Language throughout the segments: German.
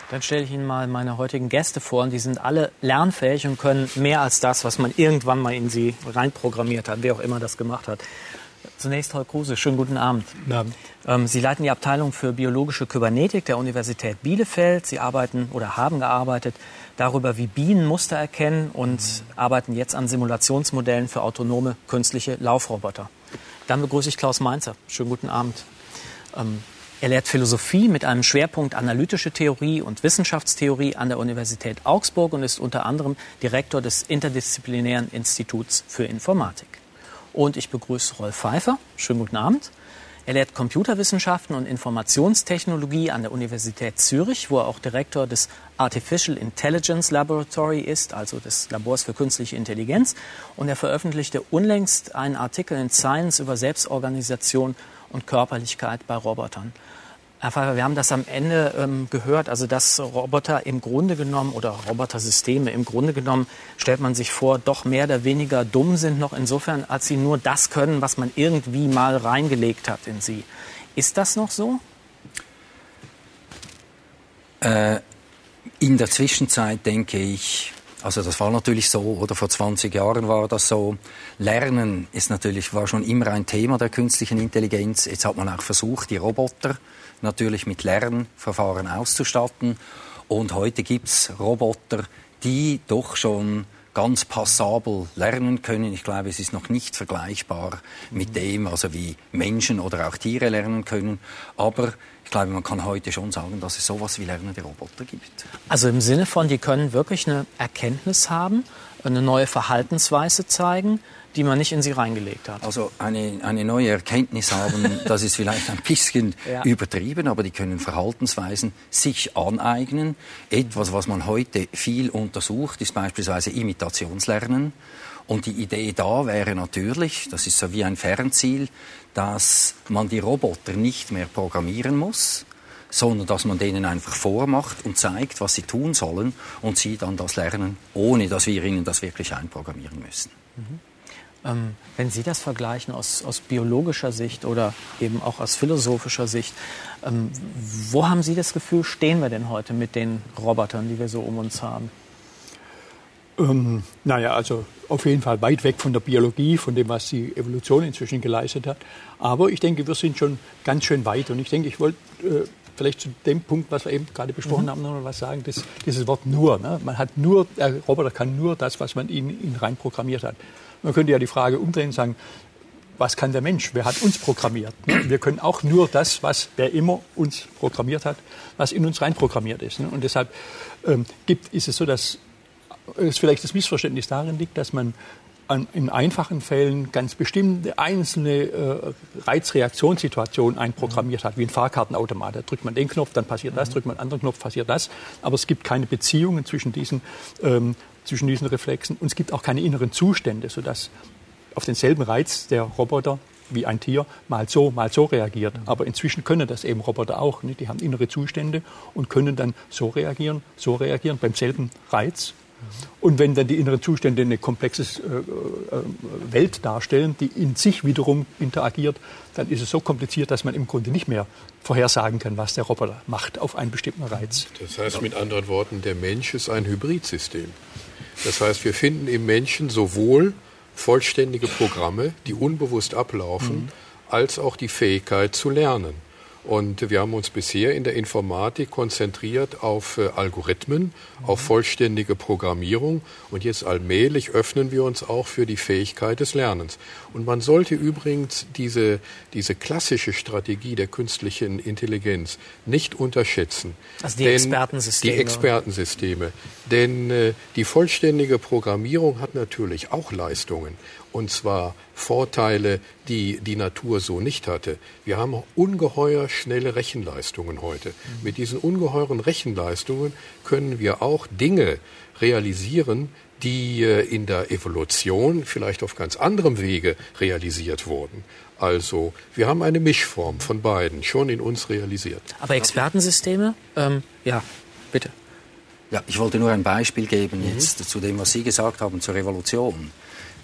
Dann stelle ich Ihnen mal meine heutigen Gäste vor. Und die sind alle lernfähig und können mehr als das, was man irgendwann mal in sie reinprogrammiert hat, wer auch immer das gemacht hat. Zunächst Holger Kruse, schönen guten Abend. Guten Abend. Sie leiten die Abteilung für biologische Kybernetik der Universität Bielefeld. Sie arbeiten oder haben gearbeitet darüber, wie Bienen Muster erkennen und arbeiten jetzt an Simulationsmodellen für autonome künstliche Laufroboter. Dann begrüße ich Klaus Mainzer. Schönen guten Abend. Er lehrt Philosophie mit einem Schwerpunkt analytische Theorie und Wissenschaftstheorie an der Universität Augsburg und ist unter anderem Direktor des Interdisziplinären Instituts für Informatik. Und ich begrüße Rolf Pfeiffer. Schönen guten Abend. Er lehrt Computerwissenschaften und Informationstechnologie an der Universität Zürich, wo er auch Direktor des Artificial Intelligence Laboratory ist, also des Labors für künstliche Intelligenz. Und er veröffentlichte unlängst einen Artikel in Science über Selbstorganisation und Körperlichkeit bei Robotern. Herr Pfeiffer, wir haben das am Ende gehört, also dass Roboter im Grunde genommen oder Robotersysteme im Grunde genommen, stellt man sich vor, doch mehr oder weniger dumm sind noch insofern, als sie nur das können, was man irgendwie mal reingelegt hat in sie. Ist das noch so? In der Zwischenzeit denke ich, also das war natürlich so, oder vor 20 Jahren war das so. Lernen war schon immer ein Thema der künstlichen Intelligenz. Jetzt hat man auch versucht, die Roboter natürlich mit Lernverfahren auszustatten. Und heute gibt's Roboter, die doch schon ganz passabel lernen können. Ich glaube, es ist noch nicht vergleichbar mit dem, also wie Menschen oder auch Tiere lernen können. Aber ich glaube, man kann heute schon sagen, dass es sowas wie lernende Roboter gibt. Also im Sinne von, die können wirklich eine Erkenntnis haben, eine neue Verhaltensweise zeigen, die man nicht in sie reingelegt hat. Also eine neue Erkenntnis haben, das ist vielleicht ein bisschen übertrieben, aber die können Verhaltensweisen sich aneignen. Etwas, was man heute viel untersucht, ist beispielsweise Imitationslernen. Und die Idee da wäre natürlich, das ist so wie ein Fernziel, dass man die Roboter nicht mehr programmieren muss, sondern dass man denen einfach vormacht und zeigt, was sie tun sollen und sie dann das lernen, ohne dass wir ihnen das wirklich einprogrammieren müssen. Wenn Sie das vergleichen aus biologischer Sicht oder eben auch aus philosophischer Sicht, wo haben Sie das Gefühl, stehen wir denn heute mit den Robotern, die wir so um uns haben? Also auf jeden Fall weit weg von der Biologie, von dem, was die Evolution inzwischen geleistet hat. Aber ich denke, wir sind schon ganz schön weit. Und ich denke, ich wollte vielleicht zu dem Punkt, was wir eben gerade besprochen haben, noch was sagen, dieses Wort nur. Ne? Der Roboter kann nur das, was man ihn rein programmiert hat. Man könnte ja die Frage umdrehen und sagen, was kann der Mensch? Wer hat uns programmiert? Ne? Wir können auch nur das, was wer immer uns programmiert hat, was in uns reinprogrammiert ist. Ne? Und deshalb ist es so, dass es vielleicht das Missverständnis darin liegt, dass man in einfachen Fällen ganz bestimmte einzelne Reizreaktionssituationen einprogrammiert hat, wie ein Fahrkartenautomat. Da drückt man den Knopf, dann passiert das, drückt man einen anderen Knopf, passiert das. Aber es gibt keine Beziehungen zwischen diesen Reflexen und es gibt auch keine inneren Zustände, sodass auf denselben Reiz der Roboter wie ein Tier mal so reagiert. Aber inzwischen können das eben Roboter auch. Ne? Die haben innere Zustände und können dann so reagieren beim selben Reiz. Und wenn dann die inneren Zustände eine komplexe Welt darstellen, die in sich wiederum interagiert, dann ist es so kompliziert, dass man im Grunde nicht mehr vorhersagen kann, was der Roboter macht auf einen bestimmten Reiz. Das heißt mit anderen Worten, der Mensch ist ein Hybridsystem. Das heißt, wir finden im Menschen sowohl vollständige Programme, die unbewusst ablaufen, als auch die Fähigkeit zu lernen. Und wir haben uns bisher in der Informatik konzentriert auf Algorithmen, auf vollständige Programmierung. Und jetzt allmählich öffnen wir uns auch für die Fähigkeit des Lernens. Und man sollte übrigens diese klassische Strategie der künstlichen Intelligenz nicht unterschätzen. Also die Expertensysteme. Die Expertensysteme. Denn die vollständige Programmierung hat natürlich auch Leistungen. Und zwar Vorteile, die die Natur so nicht hatte. Wir haben ungeheuer schnelle Rechenleistungen heute. Mit diesen ungeheuren Rechenleistungen können wir auch Dinge realisieren, die in der Evolution vielleicht auf ganz anderem Wege realisiert wurden. Also wir haben eine Mischform von beiden schon in uns realisiert. Aber Expertensysteme? Ja, bitte. Ja, ich wollte nur ein Beispiel geben jetzt zu dem, was Sie gesagt haben, zur Revolution.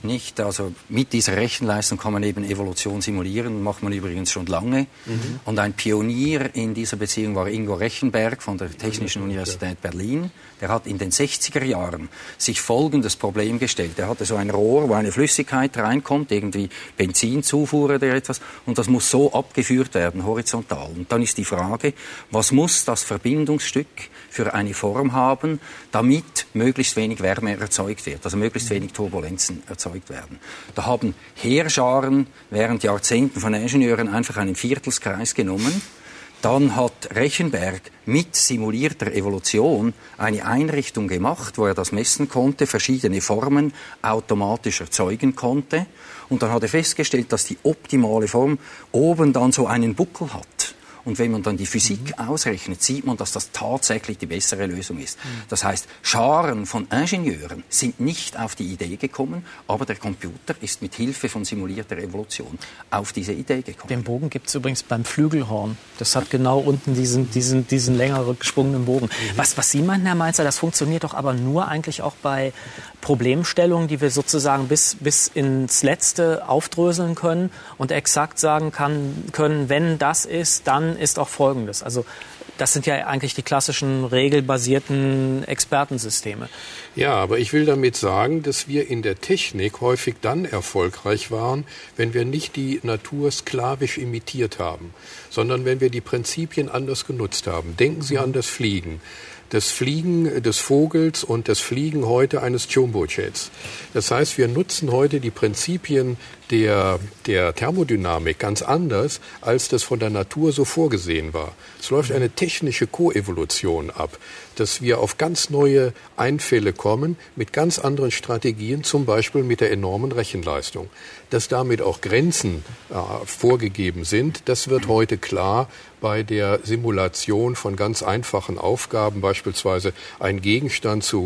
Nicht? Also mit dieser Rechenleistung kann man eben Evolution simulieren, macht man übrigens schon lange. Und ein Pionier in dieser Beziehung war Ingo Rechenberg von der Technischen Universität Berlin. Der hat in den 60er Jahren sich folgendes Problem gestellt. Er hatte so ein Rohr, wo eine Flüssigkeit reinkommt, irgendwie Benzinzufuhr oder etwas, und das muss so abgeführt werden, horizontal. Und dann ist die Frage, was muss das Verbindungsstück für eine Form haben, damit möglichst wenig Wärme erzeugt wird, also möglichst wenig Turbulenzen erzeugt werden. Da haben Heerscharen während Jahrzehnten von Ingenieuren einfach einen Viertelskreis genommen. Dann hat Rechenberg mit simulierter Evolution eine Einrichtung gemacht, wo er das messen konnte, verschiedene Formen automatisch erzeugen konnte. Und dann hat er festgestellt, dass die optimale Form oben dann so einen Buckel hat. Und wenn man dann die Physik ausrechnet, sieht man, dass das tatsächlich die bessere Lösung ist. Das heißt, Scharen von Ingenieuren sind nicht auf die Idee gekommen, aber der Computer ist mit Hilfe von simulierter Evolution auf diese Idee gekommen. Den Bogen gibt es übrigens beim Flügelhorn. Das hat genau unten diesen längeren geschwungenen Bogen. Was Sie meinten, Herr Mainzer, das funktioniert doch aber nur eigentlich auch bei Problemstellungen, die wir sozusagen bis ins Letzte aufdröseln können und exakt sagen können, wenn das ist, dann ist auch Folgendes. Also das sind ja eigentlich die klassischen regelbasierten Expertensysteme. Ja, aber ich will damit sagen, dass wir in der Technik häufig dann erfolgreich waren, wenn wir nicht die Natur sklavisch imitiert haben, sondern wenn wir die Prinzipien anders genutzt haben. Denken Sie an das Fliegen. Das Fliegen des Vogels und das Fliegen heute eines Jumbojets. Das heißt, wir nutzen heute die Prinzipien der Thermodynamik ganz anders, als das von der Natur so vorgesehen war. Es läuft eine technische Koevolution ab, dass wir auf ganz neue Einfälle kommen mit ganz anderen Strategien, zum Beispiel mit der enormen Rechenleistung. Dass damit auch Grenzen vorgegeben sind, das wird heute klar bei der Simulation von ganz einfachen Aufgaben, beispielsweise einen Gegenstand zu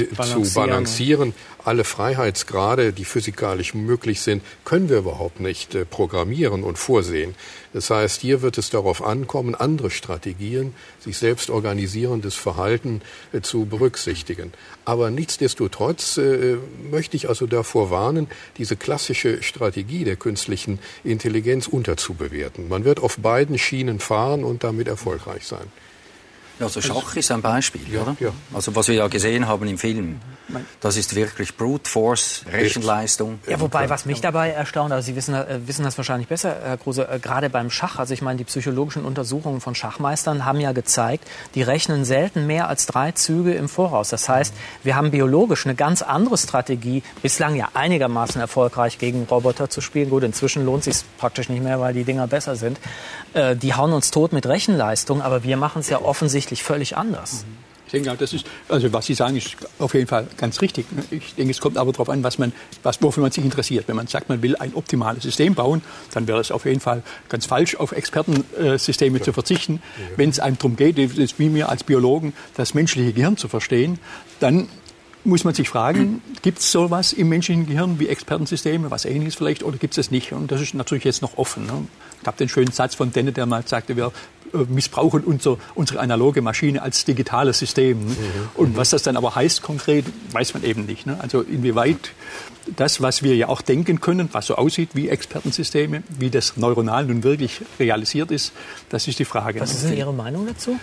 balancieren. Alle Freiheitsgrade, die physikalisch möglich sind, können wir überhaupt nicht programmieren und vorsehen. Das heißt, hier wird es darauf ankommen, andere Strategien, sich selbst organisierendes Verhalten zu berücksichtigen. Aber nichtsdestotrotz möchte ich also davor warnen, diese klassische Strategie der künstlichen Intelligenz unterzubewerten. Man wird auf beiden Schienen fahren und damit erfolgreich sein. Also Schach ist ein Beispiel, oder? Ja. Also was wir ja gesehen haben im Film, das ist wirklich Brute Force, Rechenleistung. Ja, wobei, was mich dabei erstaunt, also Sie wissen das wahrscheinlich besser, Herr Kruse, gerade beim Schach, also ich meine, die psychologischen Untersuchungen von Schachmeistern haben ja gezeigt, die rechnen selten mehr als 3 Züge im Voraus. Das heißt, wir haben biologisch eine ganz andere Strategie, bislang ja einigermaßen erfolgreich gegen Roboter zu spielen. Gut, inzwischen lohnt es sich praktisch nicht mehr, weil die Dinger besser sind. Die hauen uns tot mit Rechenleistung, aber wir machen es ja offensichtlich völlig anders. Ich denke, das ist, also was Sie sagen, ist auf jeden Fall ganz richtig. Ich denke, es kommt aber darauf an, wofür man sich interessiert. Wenn man sagt, man will ein optimales System bauen, dann wäre es auf jeden Fall ganz falsch, auf Expertensysteme zu verzichten. Wenn es einem darum geht, wie mir als Biologen das menschliche Gehirn zu verstehen, dann muss man sich fragen, gibt es sowas im menschlichen Gehirn wie Expertensysteme, was Ähnliches vielleicht, oder gibt es das nicht? Und das ist natürlich jetzt noch offen. Ne? Ich habe den schönen Satz von Dennett, der mal sagte, wir missbrauchen unsere analoge Maschine als digitales System. Ne? Und was das dann aber heißt konkret, weiß man eben nicht. Ne? Also inwieweit das, was wir ja auch denken können, was so aussieht wie Expertensysteme, wie das neuronal nun wirklich realisiert ist, das ist die Frage. Was ist denn Ihre Meinung dazu?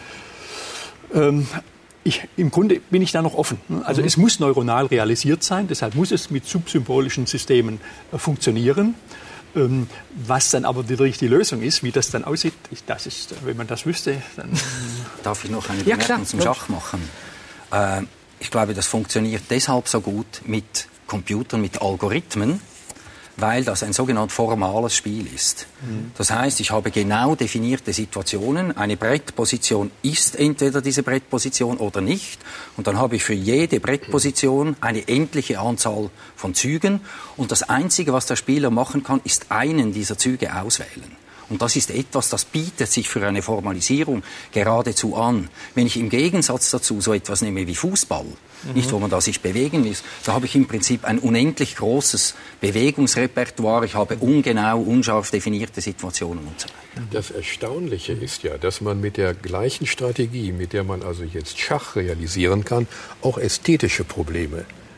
Im Grunde bin ich da noch offen. Also es muss neuronal realisiert sein, deshalb muss es mit subsymbolischen Systemen funktionieren. Was dann aber wirklich die Lösung ist, wie das dann aussieht, das ist, wenn man das wüsste, dann... Darf ich noch eine Bemerkung zum Schach machen? Ich glaube, das funktioniert deshalb so gut mit Computern, mit Algorithmen, weil das ein sogenannt formales Spiel ist. Das heißt, ich habe genau definierte Situationen. Eine Brettposition ist entweder diese Brettposition oder nicht. Und dann habe ich für jede Brettposition eine endliche Anzahl von Zügen. Und das Einzige, was der Spieler machen kann, ist einen dieser Züge auswählen. Und das ist etwas, das bietet sich für eine Formalisierung geradezu an. Wenn ich im Gegensatz dazu so etwas nehme wie Fußball, nicht, wo man da sich bewegen muss, da habe ich im Prinzip ein unendlich großes Bewegungsrepertoire. Ich habe ungenau, unscharf definierte Situationen und so weiter. Das Erstaunliche ist ja, dass man mit der gleichen Strategie, mit der man also jetzt Schach realisieren kann, auch ästhetische Probleme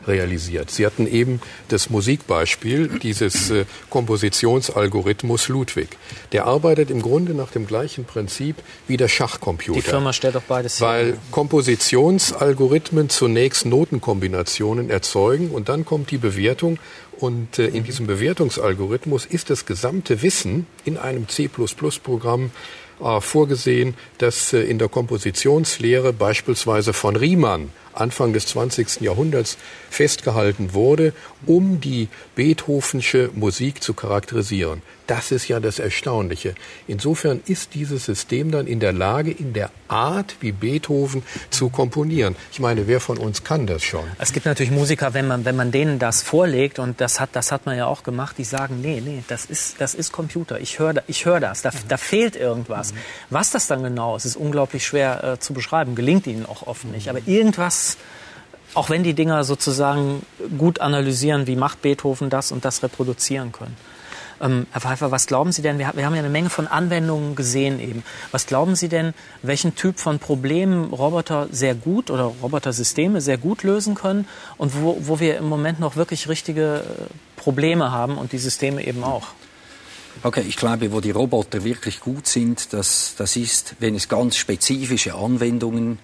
realisiert. Sie hatten eben das Musikbeispiel dieses Kompositionsalgorithmus Ludwig. Der arbeitet im Grunde nach dem gleichen Prinzip wie der Schachcomputer. Die Firma stellt doch beides her. Weil Kompositionsalgorithmen zunächst Notenkombinationen erzeugen und dann kommt die Bewertung. Und in diesem Bewertungsalgorithmus ist das gesamte Wissen in einem C++-Programm vorgesehen, das in der Kompositionslehre beispielsweise von Riemann Anfang des 20. Jahrhunderts festgehalten wurde, um die Beethovensche Musik zu charakterisieren. Das ist ja das Erstaunliche. Insofern ist dieses System dann in der Lage, in der Art wie Beethoven zu komponieren. Ich meine, wer von uns kann das schon? Es gibt natürlich Musiker, wenn man denen das vorlegt, und das hat man ja auch gemacht, die sagen, nee, das ist Computer. Ich höre das. Da fehlt irgendwas. Was das dann genau ist unglaublich schwer zu beschreiben. Gelingt ihnen auch oft nicht. Aber irgendwas, auch wenn die Dinger sozusagen gut analysieren, wie macht Beethoven das und das reproduzieren können. Herr Pfeiffer, was glauben Sie denn, wir haben ja eine Menge von Anwendungen gesehen eben. Was glauben Sie denn, welchen Typ von Problemen Roboter sehr gut oder Robotersysteme sehr gut lösen können und wo wir im Moment noch wirklich richtige Probleme haben und die Systeme eben auch? Okay, ich glaube, wo die Roboter wirklich gut sind, das ist, wenn es ganz spezifische Anwendungen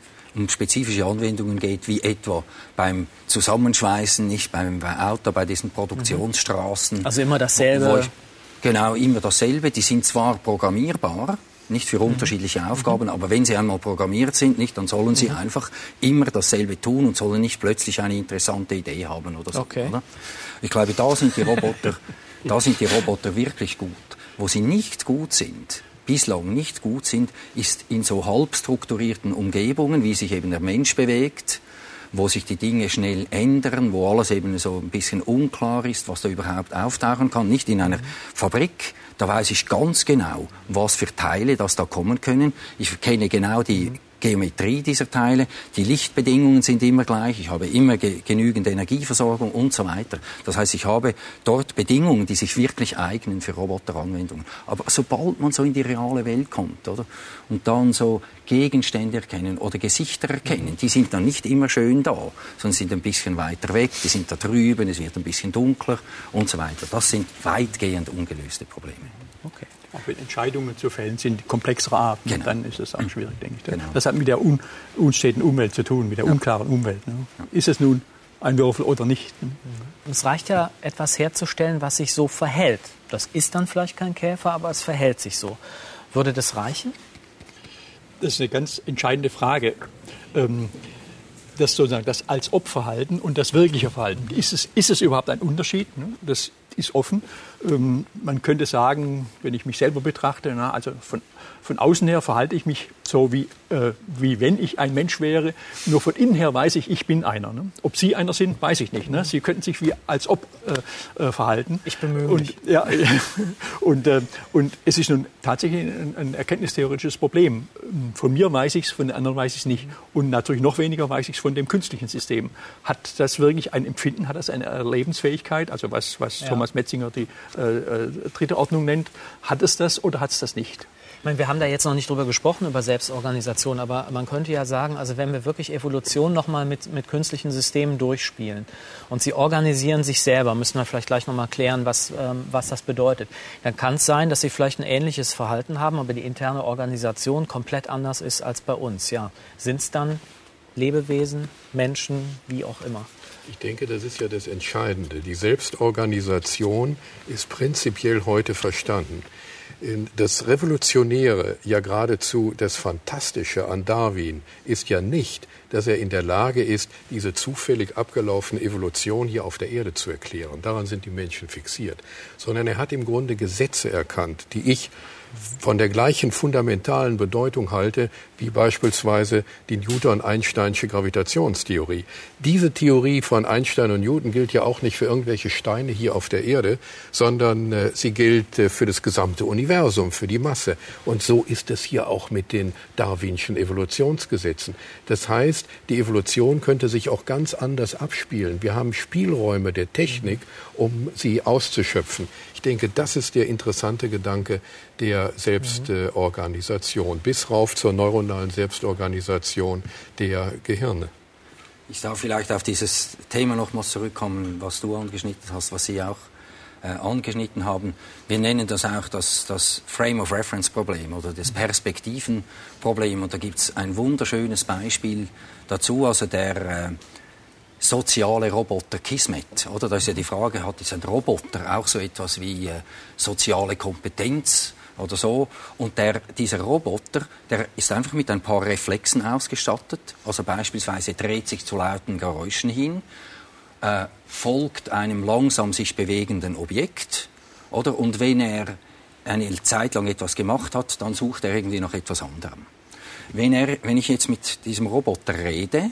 geht, wie etwa beim Zusammenschweißen, nicht beim Auto, bei diesen Produktionsstraßen. Also immer dasselbe. Genau, immer dasselbe. Die sind zwar programmierbar, nicht für unterschiedliche Aufgaben, aber wenn sie einmal programmiert sind, nicht, dann sollen sie einfach immer dasselbe tun und sollen nicht plötzlich eine interessante Idee haben oder so. Okay. Oder? Ich glaube, da sind die Roboter wirklich gut. Wo sie nicht gut sind, bislang nicht gut sind, ist in so halb strukturierten Umgebungen, wie sich eben der Mensch bewegt, wo sich die Dinge schnell ändern, wo alles eben so ein bisschen unklar ist, was da überhaupt auftauchen kann. Nicht in einer Fabrik, da weiß ich ganz genau, was für Teile das da kommen können. Ich kenne genau die Geometrie dieser Teile, die Lichtbedingungen sind immer gleich, ich habe immer genügend Energieversorgung und so weiter. Das heißt, ich habe dort Bedingungen, die sich wirklich eignen für Roboteranwendungen. Aber sobald man so in die reale Welt kommt, oder, und dann so Gegenstände erkennen oder Gesichter erkennen, die sind dann nicht immer schön da, sondern sind ein bisschen weiter weg, die sind da drüben, es wird ein bisschen dunkler und so weiter. Das sind weitgehend ungelöste Probleme. Okay. Auch wenn Entscheidungen zu fällen sind komplexerer Art, genau. Dann ist es auch schwierig, denke ich. Genau. Das hat mit der unsteten Umwelt zu tun, mit der unklaren Umwelt. Ne? Ja. Ist es nun ein Würfel oder nicht? Ne? Es reicht ja, etwas herzustellen, was sich so verhält. Das ist dann vielleicht kein Käfer, aber es verhält sich so. Würde das reichen? Das ist eine ganz entscheidende Frage. Das sozusagen das Als-Ob-Verhalten und das wirkliche Verhalten. Ist es überhaupt ein Unterschied? Ne? Das ist offen. Man könnte sagen, wenn ich mich selber betrachte, also von außen her verhalte ich mich so, wie wenn ich ein Mensch wäre. Nur von innen her weiß ich bin einer. Ne? Ob Sie einer sind, weiß ich nicht. Ne? Sie könnten sich wie als ob verhalten. Ich bemühe mich. Und es ist nun tatsächlich ein erkenntnistheoretisches Problem. Von mir weiß ich es, von den anderen weiß ich es nicht. Und natürlich noch weniger weiß ich es von dem künstlichen System. Hat das wirklich ein Empfinden, hat das eine Erlebensfähigkeit, also was Thomas Metzinger die dritte Ordnung nennt, hat es das oder hat es das nicht? Ich meine, wir haben da jetzt noch nicht drüber gesprochen, über Selbstorganisation, aber man könnte ja sagen, also wenn wir wirklich Evolution nochmal mit künstlichen Systemen durchspielen und sie organisieren sich selber, müssen wir vielleicht gleich nochmal klären, was das bedeutet. Dann kann es sein, dass sie vielleicht ein ähnliches Verhalten haben, aber die interne Organisation komplett anders ist als bei uns. Ja, sind es dann Lebewesen, Menschen, wie auch immer? Ich denke, das ist ja das Entscheidende. Die Selbstorganisation ist prinzipiell heute verstanden. Das Revolutionäre, ja geradezu das Fantastische an Darwin ist ja nicht, dass er in der Lage ist, diese zufällig abgelaufene Evolution hier auf der Erde zu erklären. Daran sind die Menschen fixiert. Sondern er hat im Grunde Gesetze erkannt, die ich von der gleichen fundamentalen Bedeutung halte, wie beispielsweise die Newton-Einsteinsche Gravitationstheorie. Diese Theorie von Einstein und Newton gilt ja auch nicht für irgendwelche Steine hier auf der Erde, sondern sie gilt für das gesamte Universum, für die Masse. Und so ist es hier auch mit den Darwinschen Evolutionsgesetzen. Das heißt, die Evolution könnte sich auch ganz anders abspielen. Wir haben Spielräume der Technik, um sie auszuschöpfen. Ich denke, das ist der interessante Gedanke der Selbstorganisation, bis rauf zur neuronalen Selbstorganisation der Gehirne. Ich darf vielleicht auf dieses Thema nochmals zurückkommen, was du angeschnitten hast, was Sie auch angeschnitten haben. Wir nennen das auch das Frame-of-Reference-Problem oder das Perspektiven-Problem. Und da gibt es ein wunderschönes Beispiel dazu, also der soziale Roboter Kismet. Oder? Da ist ja die Frage, hat jetzt ein Roboter auch so etwas wie soziale Kompetenz oder so? Und dieser Roboter, der ist einfach mit ein paar Reflexen ausgestattet. Also beispielsweise dreht sich zu lauten Geräuschen hin, folgt einem langsam sich bewegenden Objekt, oder? Und wenn er eine Zeit lang etwas gemacht hat, dann sucht er irgendwie nach etwas anderem. Wenn ich jetzt mit diesem Roboter rede,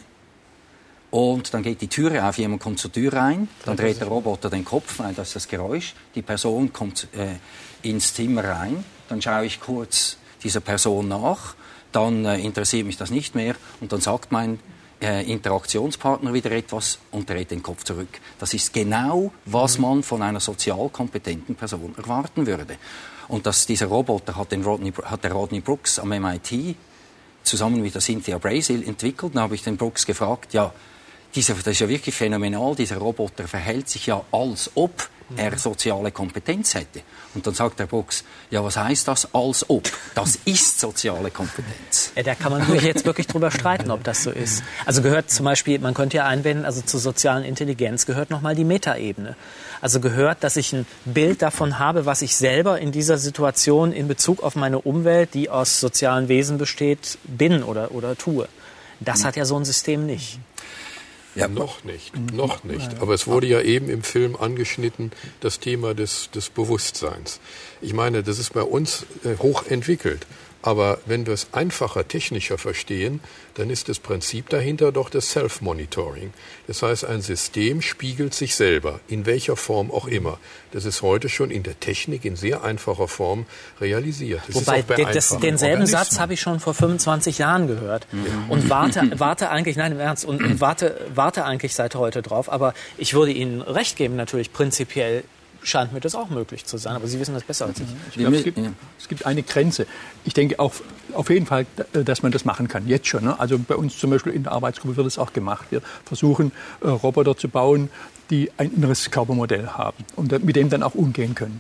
und dann geht die Türe auf, jemand kommt zur Tür rein, dann dreht der Roboter den Kopf, weil das ist das Geräusch, die Person kommt ins Zimmer rein, dann schaue ich kurz dieser Person nach, dann interessiert mich das nicht mehr und dann sagt mein Interaktionspartner wieder etwas und dreht den Kopf zurück. Das ist genau, was man von einer sozial kompetenten Person erwarten würde. Und dieser Roboter hat der Rodney Brooks am MIT zusammen mit der Cynthia Brazil entwickelt. Da habe ich den Brooks gefragt, ja, das ist ja wirklich phänomenal, dieser Roboter verhält sich ja, als ob er soziale Kompetenz hätte. Und dann sagt der Brooks, ja, was heißt das, als ob? Das ist soziale Kompetenz. Ja, da kann man natürlich jetzt wirklich drüber streiten, ob das so ist. Also gehört zum Beispiel, man könnte ja einwenden, also zur sozialen Intelligenz gehört nochmal die Metaebene. Also gehört, dass ich ein Bild davon habe, was ich selber in dieser Situation in Bezug auf meine Umwelt, die aus sozialen Wesen besteht, bin oder tue. Das hat ja so ein System nicht. Ja, noch nicht. Aber es wurde ja eben im Film angeschnitten, das Thema des Bewusstseins. Ich meine, das ist bei uns hochentwickelt. Aber wenn wir es einfacher, technischer verstehen, dann ist das Prinzip dahinter doch das Self-Monitoring. Das heißt, ein System spiegelt sich selber, in welcher Form auch immer. Das ist heute schon in der Technik in sehr einfacher Form realisiert. Das Wobei, ist auch denselben Satz habe ich schon vor 25 Jahren gehört. Und warte eigentlich, nein, im Ernst, und warte eigentlich seit heute drauf. Aber ich würde Ihnen recht geben, natürlich prinzipiell scheint mir das auch möglich zu sein. Aber Sie wissen das besser als ich. Ich glaube, es gibt eine Grenze. Ich denke auch auf jeden Fall, dass man das machen kann, jetzt schon. Ne? Also bei uns zum Beispiel in der Arbeitsgruppe wird das auch gemacht. Wir versuchen, Roboter zu bauen, die ein inneres Körpermodell haben und mit dem dann auch umgehen können.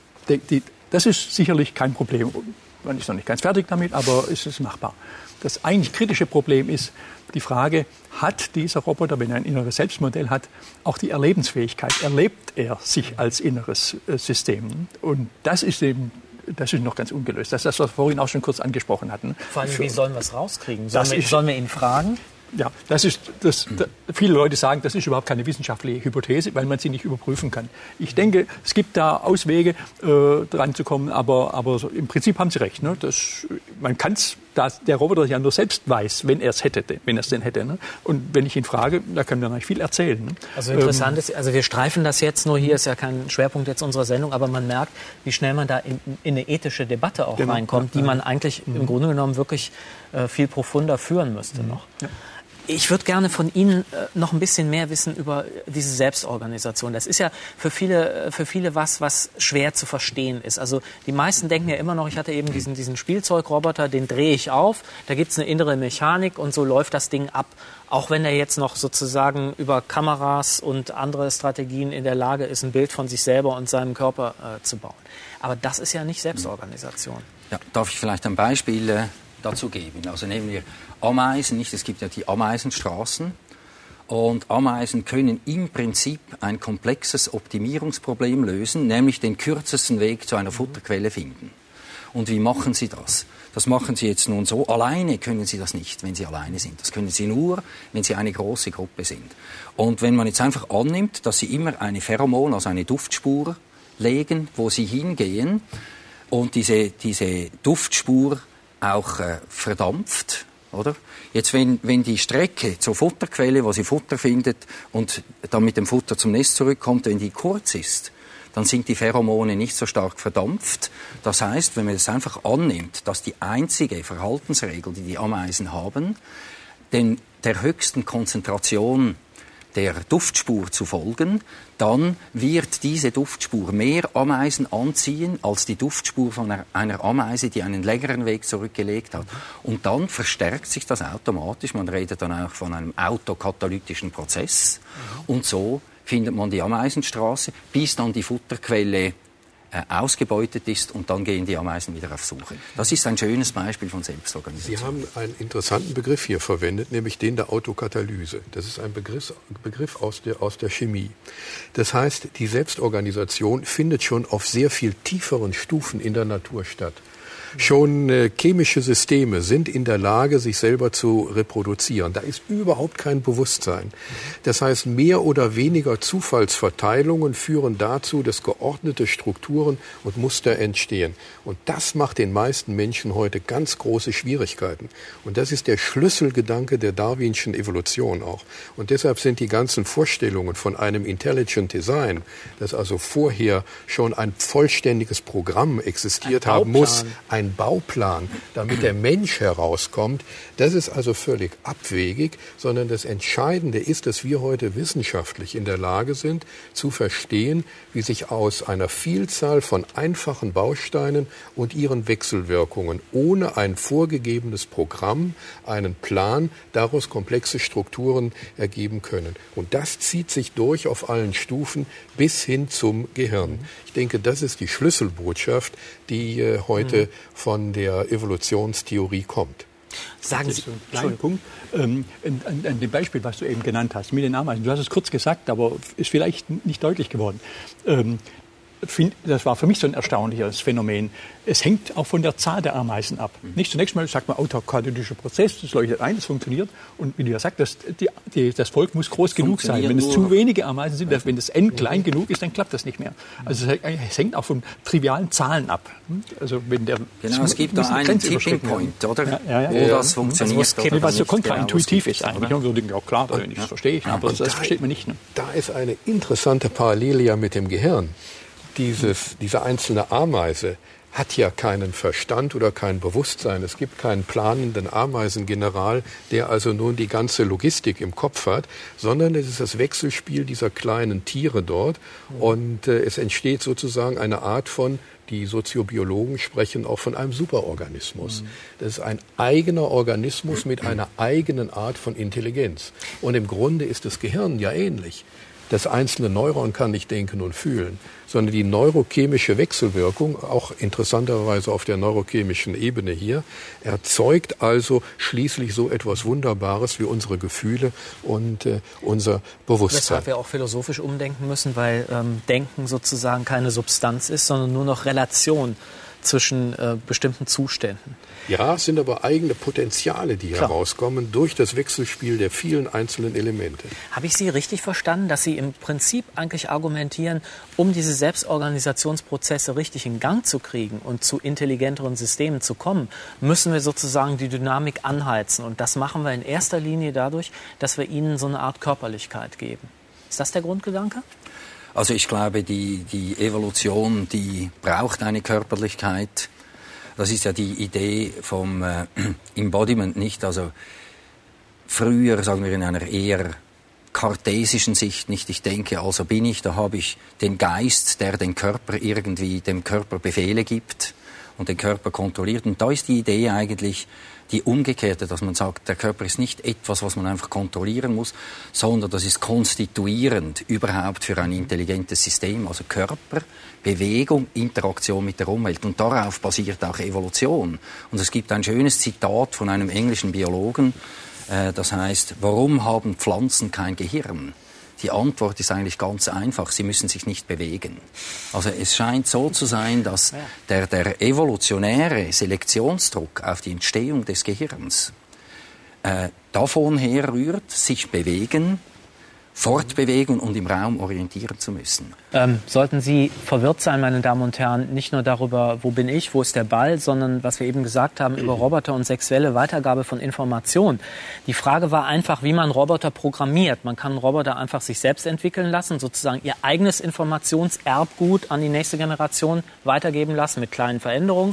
Das ist sicherlich kein Problem. Man ist noch nicht ganz fertig damit, aber es ist machbar. Das eigentlich kritische Problem ist die Frage, hat dieser Roboter, wenn er ein inneres Selbstmodell hat, auch die Erlebensfähigkeit? Erlebt er sich als inneres System? Und das ist noch ganz ungelöst. Das ist das, was wir vorhin auch schon kurz angesprochen hatten. Vor allem, wie sollen wir es rauskriegen? Sollen wir ihn fragen? Ja, viele Leute sagen, das ist überhaupt keine wissenschaftliche Hypothese, weil man sie nicht überprüfen kann. Ich denke, es gibt da Auswege, dran zu kommen, aber so, im Prinzip haben Sie recht. Ne? Man kann es, der Roboter ja nur selbst weiß, wenn er es denn hätte. Ne? Und wenn ich ihn frage, da kann er natürlich viel erzählen. Ne? Also interessant ist, also wir streifen das jetzt nur, hier ist ja kein Schwerpunkt jetzt unserer Sendung, aber man merkt, wie schnell man da in eine ethische Debatte auch reinkommt, die man eigentlich im Grunde genommen wirklich viel profunder führen müsste noch. Ja. Ich würde gerne von Ihnen noch ein bisschen mehr wissen über diese Selbstorganisation. Das ist ja für viele was schwer zu verstehen ist. Also die meisten denken ja immer noch, ich hatte eben diesen Spielzeugroboter, den drehe ich auf, da gibt es eine innere Mechanik und so läuft das Ding ab. Auch wenn er jetzt noch sozusagen über Kameras und andere Strategien in der Lage ist, ein Bild von sich selber und seinem Körper zu bauen. Aber das ist ja nicht Selbstorganisation. Ja, darf ich vielleicht ein Beispiel dazu geben? Also nehmen wir Ameisen, nicht? Es gibt ja die Ameisenstraßen. Und Ameisen können im Prinzip ein komplexes Optimierungsproblem lösen, nämlich den kürzesten Weg zu einer Futterquelle finden. Und wie machen sie das? Das machen sie jetzt nun so. Alleine können sie das nicht, wenn sie alleine sind. Das können sie nur, wenn sie eine große Gruppe sind. Und wenn man jetzt einfach annimmt, dass sie immer eine Pheromon, also eine Duftspur legen, wo sie hingehen und diese Duftspur auch verdampft, oder? Jetzt, wenn die Strecke zur Futterquelle, wo sie Futter findet und dann mit dem Futter zum Nest zurückkommt, wenn die kurz ist, dann sind die Pheromone nicht so stark verdampft. Das heißt, wenn man es einfach annimmt, dass die einzige Verhaltensregel, die die Ameisen haben, der höchsten Konzentration der Duftspur zu folgen, dann wird diese Duftspur mehr Ameisen anziehen als die Duftspur von einer Ameise, die einen längeren Weg zurückgelegt hat. Und dann verstärkt sich das automatisch. Man redet dann auch von einem autokatalytischen Prozess. Und so findet man die Ameisenstraße, bis dann die Futterquelle ausgebeutet ist und dann gehen die Ameisen wieder auf Suche. Das ist ein schönes Beispiel von Selbstorganisation. Sie haben einen interessanten Begriff hier verwendet, nämlich den der Autokatalyse. Das ist ein Begriff aus der Chemie. Das heißt, die Selbstorganisation findet schon auf sehr viel tieferen Stufen in der Natur statt. Schon chemische Systeme sind in der Lage, sich selber zu reproduzieren. Da ist überhaupt kein Bewusstsein. Das heißt, mehr oder weniger Zufallsverteilungen führen dazu, dass geordnete Strukturen und Muster entstehen. Und das macht den meisten Menschen heute ganz große Schwierigkeiten. Und das ist der Schlüsselgedanke der darwinschen Evolution auch. Und deshalb sind die ganzen Vorstellungen von einem Intelligent Design, dass also vorher schon ein vollständiges Programm existiert haben muss, ein Bauplan, damit der Mensch herauskommt, das ist also völlig abwegig, sondern das Entscheidende ist, dass wir heute wissenschaftlich in der Lage sind, zu verstehen, wie sich aus einer Vielzahl von einfachen Bausteinen und ihren Wechselwirkungen ohne ein vorgegebenes Programm, einen Plan, daraus komplexe Strukturen ergeben können. Und das zieht sich durch auf allen Stufen bis hin zum Gehirn. Ich denke, das ist die Schlüsselbotschaft, die heute von der Evolutionstheorie kommt. Sagen Sie, so ein kleiner Punkt. An dem Beispiel, was du eben genannt hast, mit den Ameisen. Du hast es kurz gesagt, aber ist vielleicht nicht deutlich geworden. Das war für mich so ein erstaunliches Phänomen. Es hängt auch von der Zahl der Ameisen ab. Nicht zunächst mal sagt man autokatalytischer Prozess, das leuchtet ein, das funktioniert. Und wie du ja sagst, das Volk muss groß genug sein. Wenn es zu wenige Ameisen sind, wenn das N klein genug ist, dann klappt das nicht mehr. Also es hängt auch von trivialen Zahlen ab. Also wenn es gibt da einen Tipping Point, oder? Wo das funktioniert. Also was so kontraintuitiv ist eigentlich. Und wir denken, ja klar, das verstehe ich. Aber das versteht man nicht. Ne? Da ist eine interessante Parallele ja mit dem Gehirn. Diese einzelne Ameise hat ja keinen Verstand oder kein Bewusstsein. Es gibt keinen planenden Ameisengeneral, der also nun die ganze Logistik im Kopf hat, sondern es ist das Wechselspiel dieser kleinen Tiere dort. Und es entsteht sozusagen eine Art von, die Soziobiologen sprechen auch von einem Superorganismus. Das ist ein eigener Organismus mit einer eigenen Art von Intelligenz. Und im Grunde ist das Gehirn ja ähnlich. Das einzelne Neuron kann nicht denken und fühlen, sondern die neurochemische Wechselwirkung, auch interessanterweise auf der neurochemischen Ebene hier, erzeugt also schließlich so etwas Wunderbares wie unsere Gefühle und unser Bewusstsein. Weshalb wir auch philosophisch umdenken müssen, weil Denken sozusagen keine Substanz ist, sondern nur noch Relation zwischen bestimmten Zuständen. Ja, es sind aber eigene Potenziale, die herauskommen durch das Wechselspiel der vielen einzelnen Elemente. Habe ich Sie richtig verstanden, dass Sie im Prinzip eigentlich argumentieren, um diese Selbstorganisationsprozesse richtig in Gang zu kriegen und zu intelligenteren Systemen zu kommen, müssen wir sozusagen die Dynamik anheizen. Und das machen wir in erster Linie dadurch, dass wir ihnen so eine Art Körperlichkeit geben. Ist das der Grundgedanke? Also ich glaube, die Evolution, die braucht eine Körperlichkeit. Das ist ja die Idee vom Embodiment, nicht? Also früher, sagen wir in einer eher kartesischen Sicht, nicht ich denke, also bin ich, da habe ich den Geist, der den Körper irgendwie, dem Körper Befehle gibt und den Körper kontrolliert. Und da ist die Idee eigentlich die umgekehrte, dass man sagt, der Körper ist nicht etwas, was man einfach kontrollieren muss, sondern das ist konstituierend überhaupt für ein intelligentes System. Also Körper, Bewegung, Interaktion mit der Umwelt. Und darauf basiert auch Evolution. Und es gibt ein schönes Zitat von einem englischen Biologen, das heißt, warum haben Pflanzen kein Gehirn? Die Antwort ist eigentlich ganz einfach, sie müssen sich nicht bewegen. Also es scheint so zu sein, dass der evolutionäre Selektionsdruck auf die Entstehung des Gehirns davon herrührt, sich bewegen, fortbewegen und im Raum orientieren zu müssen. Sollten Sie verwirrt sein, meine Damen und Herren, nicht nur darüber, wo bin ich, wo ist der Ball, sondern was wir eben gesagt haben über Roboter und sexuelle Weitergabe von Informationen. Die Frage war einfach, wie man Roboter programmiert. Man kann Roboter einfach sich selbst entwickeln lassen, sozusagen ihr eigenes Informationserbgut an die nächste Generation weitergeben lassen mit kleinen Veränderungen.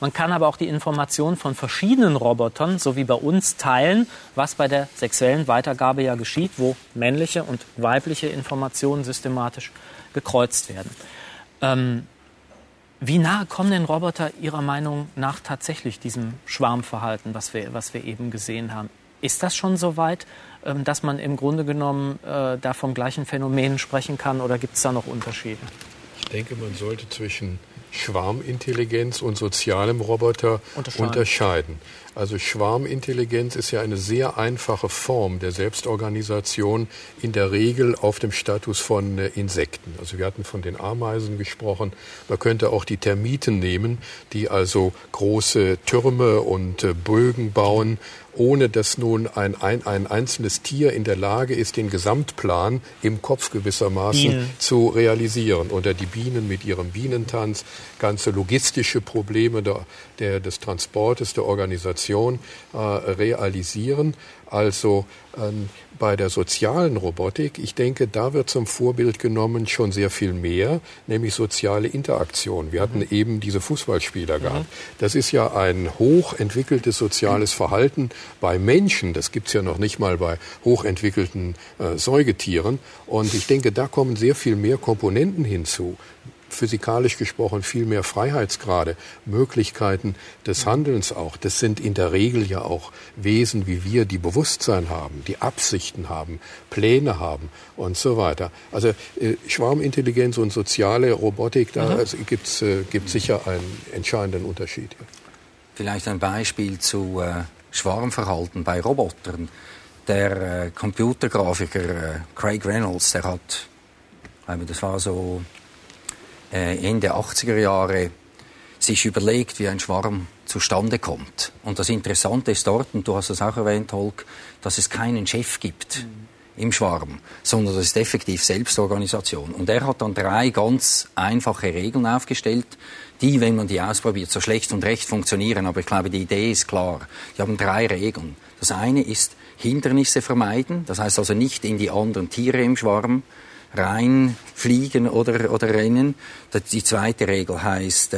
Man kann aber auch die Informationen von verschiedenen Robotern, so wie bei uns, teilen, was bei der sexuellen Weitergabe ja geschieht, wo männliche und weibliche Informationen systematisch gekreuzt werden. Wie nahe kommen denn Roboter Ihrer Meinung nach tatsächlich diesem Schwarmverhalten, was wir eben gesehen haben? Ist das schon so weit, dass man im Grunde genommen da vom gleichen Phänomen sprechen kann, oder gibt es da noch Unterschiede? Ich denke, man sollte zwischen Schwarmintelligenz und sozialem Roboter unterscheiden. Also Schwarmintelligenz ist ja eine sehr einfache Form der Selbstorganisation, in der Regel auf dem Status von Insekten. Also wir hatten von den Ameisen gesprochen. Man könnte auch die Termiten nehmen, die also große Türme und Bögen bauen, ohne dass nun ein einzelnes Tier in der Lage ist, den Gesamtplan im Kopf gewissermaßen zu realisieren. Oder die Bienen mit ihrem Bienentanz, ganze logistische Probleme des Transportes, der Organisation realisieren. Also bei der sozialen Robotik, ich denke, da wird zum Vorbild genommen schon sehr viel mehr, nämlich soziale Interaktion. Wir hatten eben diese Fußballspieler gehabt. Das ist ja ein hochentwickeltes soziales Verhalten bei Menschen. Das gibt's ja noch nicht mal bei hochentwickelten Säugetieren. Und ich denke, da kommen sehr viel mehr Komponenten hinzu. Physikalisch gesprochen viel mehr Freiheitsgrade, Möglichkeiten des Handelns auch. Das sind in der Regel ja auch Wesen wie wir, die Bewusstsein haben, die Absichten haben, Pläne haben und so weiter. Also Schwarmintelligenz und soziale Robotik, da gibt's sicher einen entscheidenden Unterschied. Vielleicht ein Beispiel zu Schwarmverhalten bei Robotern. Der Computergrafiker Craig Reynolds, der hat, das war so Ende 80er Jahre, sich überlegt, wie ein Schwarm zustande kommt. Und das Interessante ist dort, und du hast es auch erwähnt, Holk, dass es keinen Chef gibt im Schwarm, sondern das ist effektiv Selbstorganisation. Und er hat dann 3 ganz einfache Regeln aufgestellt, die, wenn man die ausprobiert, so schlecht und recht funktionieren. Aber ich glaube, die Idee ist klar. Die haben 3 Regeln. Das eine ist Hindernisse vermeiden, das heißt also nicht in die anderen Tiere im Schwarm reinfliegen oder rennen. Die zweite Regel heißt,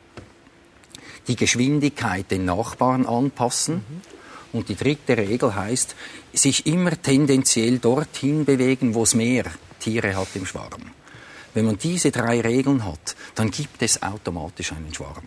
die Geschwindigkeit den Nachbarn anpassen. Und die dritte Regel heißt, sich immer tendenziell dorthin bewegen, wo es mehr Tiere hat im Schwarm. Wenn man diese 3 Regeln hat, dann gibt es automatisch einen Schwarm.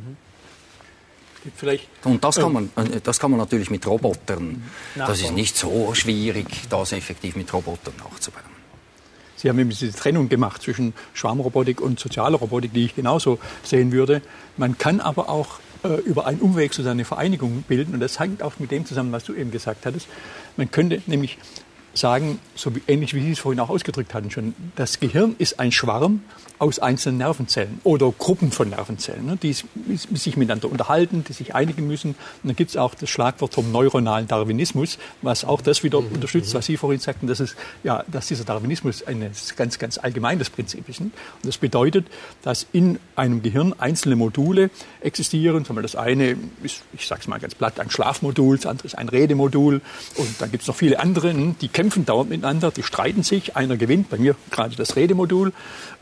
Und das kann man natürlich mit Robotern. Das ist nicht so schwierig, das effektiv mit Robotern nachzubauen. Sie haben eben diese Trennung gemacht zwischen Schwarmrobotik und sozialer Robotik, die ich genauso sehen würde. Man kann aber auch über einen Umweg so eine Vereinigung bilden. Und das hängt auch mit dem zusammen, was du eben gesagt hattest. Man könnte nämlich sagen, so ähnlich wie Sie es vorhin auch ausgedrückt hatten schon, das Gehirn ist ein Schwarm aus einzelnen Nervenzellen oder Gruppen von Nervenzellen, die sich miteinander unterhalten, die sich einigen müssen. Und dann gibt es auch das Schlagwort vom neuronalen Darwinismus, was auch das wieder unterstützt, was Sie vorhin sagten, dass dieser Darwinismus ein ganz, ganz allgemeines Prinzip ist. Und das bedeutet, dass in einem Gehirn einzelne Module existieren. Das eine ist, ich sage es mal ganz platt, ein Schlafmodul, das andere ist ein Redemodul. Und dann gibt es noch viele andere, die kämpfen dauernd miteinander, die streiten sich, einer gewinnt, bei mir gerade das Redemodul.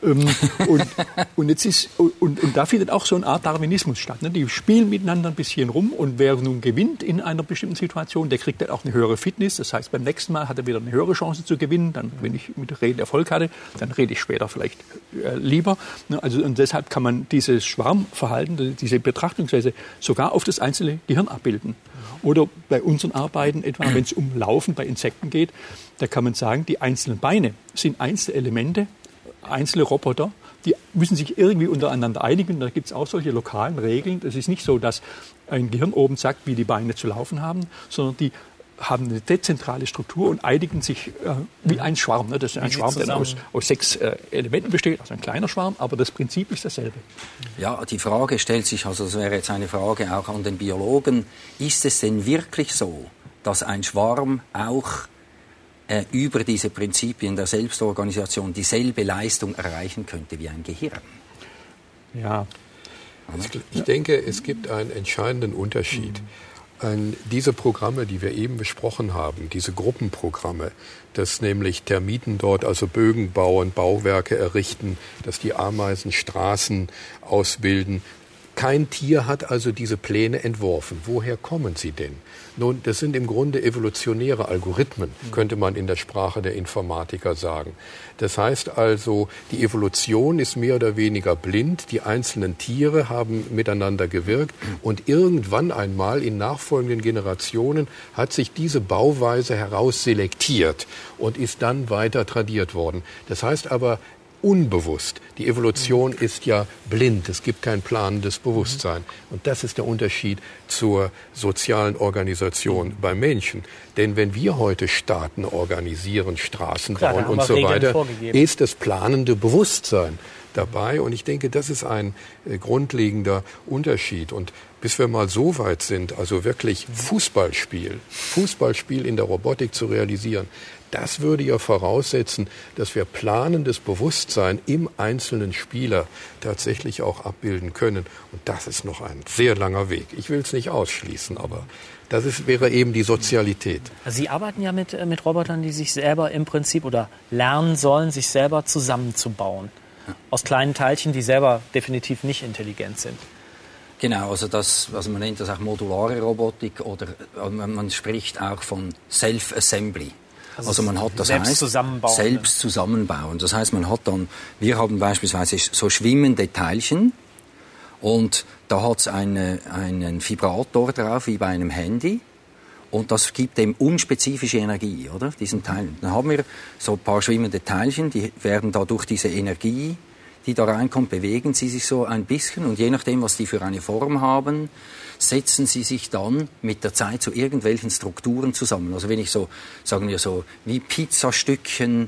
Und da findet auch so eine Art Darwinismus statt. Die spielen miteinander ein bisschen rum und wer nun gewinnt in einer bestimmten Situation, der kriegt dann auch eine höhere Fitness. Das heißt, beim nächsten Mal hat er wieder eine höhere Chance zu gewinnen. Dann, wenn ich mit Reden Erfolg hatte, dann rede ich später vielleicht lieber. Also, und deshalb kann man dieses Schwarmverhalten, diese Betrachtungsweise sogar auf das einzelne Gehirn abbilden. Oder bei unseren Arbeiten, etwa wenn es um Laufen bei Insekten geht, da kann man sagen, die einzelnen Beine sind einzelne Elemente, einzelne Roboter, die müssen sich irgendwie untereinander einigen. Da gibt es auch solche lokalen Regeln. Es ist nicht so, dass ein Gehirn oben sagt, wie die Beine zu laufen haben, sondern die haben eine dezentrale Struktur und einigen sich wie ein Schwarm. Das ist ein Schwarm, der aus 6 Elementen besteht, also ein kleiner Schwarm, aber das Prinzip ist dasselbe. Ja, die Frage stellt sich, also das wäre jetzt eine Frage auch an den Biologen, ist es denn wirklich so, dass ein Schwarm auch über diese Prinzipien der Selbstorganisation dieselbe Leistung erreichen könnte wie ein Gehirn? Ja. Ich denke, es gibt einen entscheidenden Unterschied. Diese Programme, die wir eben besprochen haben, diese Gruppenprogramme, dass nämlich Termiten dort also Bögen bauen, Bauwerke errichten, dass die Ameisen Straßen ausbilden, Kein Tier hat also diese Pläne entworfen. Woher kommen sie denn? Nun, das sind im Grunde evolutionäre Algorithmen, könnte man in der Sprache der Informatiker sagen. Das heißt also, die Evolution ist mehr oder weniger blind. Die einzelnen Tiere haben miteinander gewirkt und irgendwann einmal in nachfolgenden Generationen hat sich diese Bauweise herausselektiert und ist dann weiter tradiert worden. Das heißt aber, unbewusst. Die Evolution ist ja blind. Es gibt kein planendes Bewusstsein. Und das ist der Unterschied zur sozialen Organisation beim Menschen. Denn wenn wir heute Staaten organisieren, Straßen bauen und so weiter, ist das planende Bewusstsein dabei. Und ich denke, das ist ein grundlegender Unterschied. Und bis wir mal so weit sind, also wirklich Fußballspiel in der Robotik zu realisieren, das würde ja voraussetzen, dass wir planendes Bewusstsein im einzelnen Spieler tatsächlich auch abbilden können. Und das ist noch ein sehr langer Weg. Ich will es nicht ausschließen, aber wäre eben die Sozialität. Sie arbeiten ja mit Robotern, die sich selber im Prinzip oder lernen sollen, sich selber zusammenzubauen. Aus kleinen Teilchen, die selber definitiv nicht intelligent sind. Genau, also man nennt das auch modulare Robotik oder man spricht auch von Self-Assembly. Also man hat das selbst zusammenbauen. Das heißt, wir haben beispielsweise so schwimmende Teilchen und da hat es einen Vibrator drauf, wie bei einem Handy. Und das gibt dem unspezifische Energie, oder? Diesen Teilen. Dann haben wir so ein paar schwimmende Teilchen, die werden da durch diese Energie, die da reinkommt, bewegen sie sich so ein bisschen und je nachdem, was die für eine Form haben, setzen sie sich dann mit der Zeit zu irgendwelchen Strukturen zusammen. Also wenn ich so, sagen wir so, wie Pizzastückchen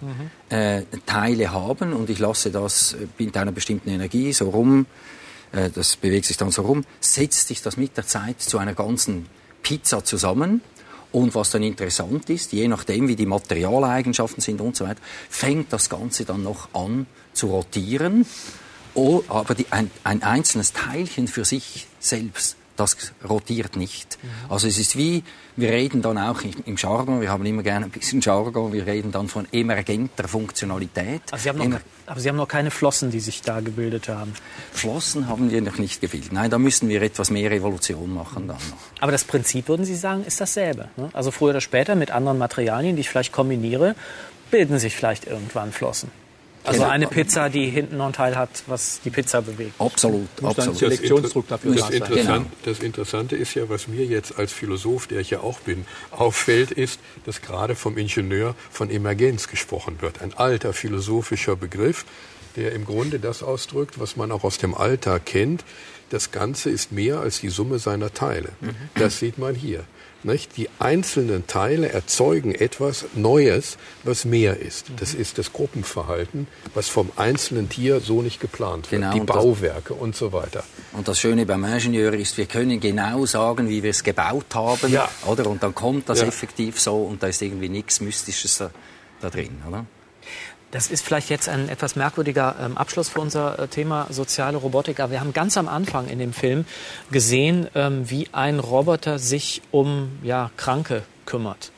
Teile haben und ich lasse das mit einer bestimmten Energie so rum, das bewegt sich dann so rum, setzt sich das mit der Zeit zu einer ganzen Pizza zusammen. Und was dann interessant ist, je nachdem, wie die Materialeigenschaften sind und so weiter, fängt das Ganze dann noch an zu rotieren. Oh, aber ein einzelnes Teilchen für sich selbst, das rotiert nicht. Also es ist wie, wir reden dann auch im Jargon, wir haben immer gerne ein bisschen Jargon, wir reden dann von emergenter Funktionalität. Also aber Sie haben noch keine Flossen, die sich da gebildet haben? Flossen haben wir noch nicht gebildet. Nein, da müssen wir etwas mehr Evolution machen dann noch. Aber das Prinzip, würden Sie sagen, ist dasselbe. Ne? Also früher oder später mit anderen Materialien, die ich vielleicht kombiniere, bilden sich vielleicht irgendwann Flossen. Also eine Pizza, die hinten noch ein Teil hat, was die Pizza bewegt. Absolut. Selektionsdruck dafür. Das Interessante ist ja, was mir jetzt als Philosoph, der ich ja auch bin, auffällt, ist, dass gerade vom Ingenieur von Emergenz gesprochen wird. Ein alter philosophischer Begriff, der im Grunde das ausdrückt, was man auch aus dem Alltag kennt. Das Ganze ist mehr als die Summe seiner Teile. Das sieht man hier. Nicht? Die einzelnen Teile erzeugen etwas Neues, was mehr ist. Das ist das Gruppenverhalten, was vom einzelnen Tier so nicht geplant wird. Genau, die Bauwerke und so weiter. Und das Schöne beim Ingenieur ist, wir können genau sagen, wie wir es gebaut haben. Ja. Oder? Und dann kommt das effektiv so und da ist irgendwie nichts Mystisches da drin. Oder? Das ist vielleicht jetzt ein etwas merkwürdiger Abschluss für unser Thema soziale Robotik. Aber wir haben ganz am Anfang in dem Film gesehen, wie ein Roboter sich um Kranke kümmert.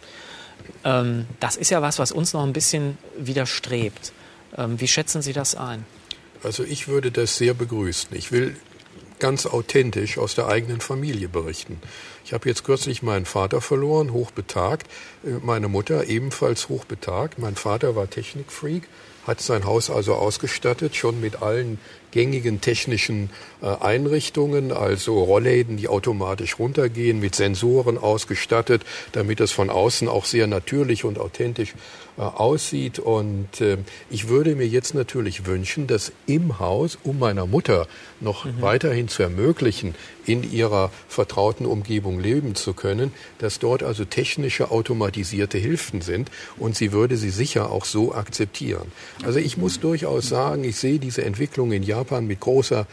Das ist ja was uns noch ein bisschen widerstrebt. Wie schätzen Sie das ein? Also ich würde das sehr begrüßen. Ich will ganz authentisch aus der eigenen Familie berichten. Ich habe jetzt kürzlich meinen Vater verloren, hochbetagt, meine Mutter ebenfalls hochbetagt. Mein Vater war Technikfreak, hat sein Haus also ausgestattet, schon mit allen gängigen technischen Einrichtungen, also Rollläden, die automatisch runtergehen, mit Sensoren ausgestattet, damit es von außen auch sehr natürlich und authentisch aussieht. Und ich würde mir jetzt natürlich wünschen, dass im Haus, um meiner Mutter noch weiterhin zu ermöglichen, in ihrer vertrauten Umgebung leben zu können, dass dort also technische, automatisierte Hilfen sind und sie würde sie sicher auch so akzeptieren. Also ich muss durchaus sagen, ich sehe diese Entwicklung in Japan mit großer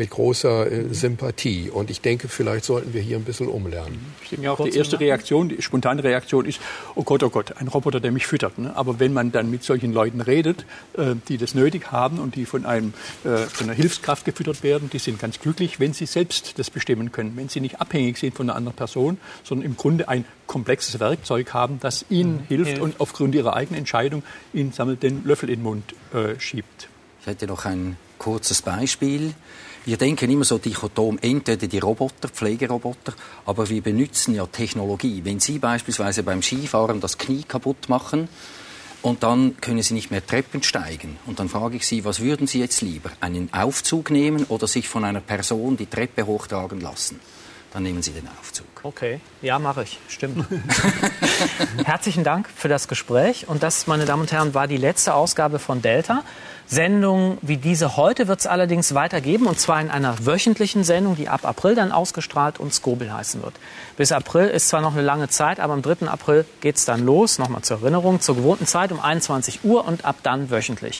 Sympathie und ich denke, vielleicht sollten wir hier ein bisschen umlernen. Ich denke auch, die erste Reaktion, die spontane Reaktion ist, oh Gott, ein Roboter, der mich füttert. Ne? Aber wenn man dann mit solchen Leuten redet, die das nötig haben und die von einer Hilfskraft gefüttert werden, die sind ganz glücklich, wenn sie selbst das bestimmen können, wenn sie nicht abhängig sind von einer anderen Person, sondern im Grunde ein komplexes Werkzeug haben, das ihnen hilft und aufgrund ihrer eigenen Entscheidung ihnen den Löffel in den Mund schiebt. Ich hätte noch ein kurzes Beispiel. Wir denken immer so dichotom, entweder die Roboter, Pflegeroboter, aber wir benutzen ja Technologie. Wenn Sie beispielsweise beim Skifahren das Knie kaputt machen und dann können Sie nicht mehr Treppen steigen, und dann frage ich Sie, was würden Sie jetzt lieber? Einen Aufzug nehmen oder sich von einer Person die Treppe hochtragen lassen? Dann nehmen Sie den Aufzug. Okay, ja, mache ich. Stimmt. Herzlichen Dank für das Gespräch. Und das, meine Damen und Herren, war die letzte Ausgabe von Delta. Sendungen wie diese heute wird es allerdings weitergeben, und zwar in einer wöchentlichen Sendung, die ab April dann ausgestrahlt und Skobel heißen wird. Bis April ist zwar noch eine lange Zeit, aber am 3. April geht es dann los, nochmal zur Erinnerung, zur gewohnten Zeit um 21 Uhr und ab dann wöchentlich.